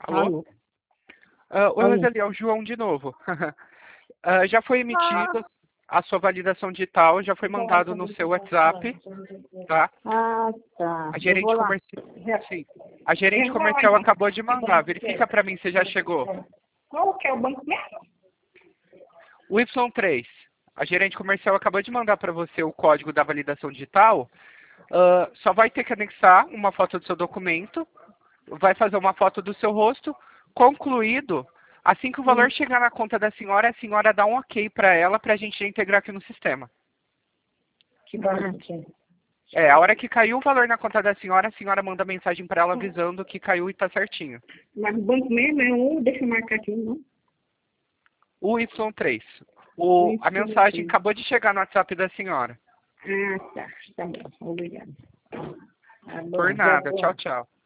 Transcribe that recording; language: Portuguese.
Alô? Alô? Oi, Alô? Roseli, é o João de novo. Já foi emitido a sua validação digital, já foi mandado no seu WhatsApp, tá? Ah, tá. A Eu vou gerente lá. comercial, sim, a gerente comercial acabou de mandar. Verifica para mim se já chegou. Qual que é o banco mesmo? O Y3, a gerente comercial acabou de mandar para você o código da validação digital. Só vai ter que anexar uma foto do seu documento, vai fazer uma foto do seu rosto. Concluído, assim que o valor chegar na conta da senhora, a senhora dá um ok para ela, para a gente integrar aqui no sistema. Que banco? A hora que caiu o valor na conta da senhora, a senhora manda mensagem para ela avisando que caiu e está certinho. Mas o banco mesmo é um, deixa eu marcar aqui, não? O Y3. A Y3. mensagem acabou de chegar no WhatsApp da senhora. Ah, tá. Tá bom. Obrigada. Tá bom. Por nada. Tchau, tchau.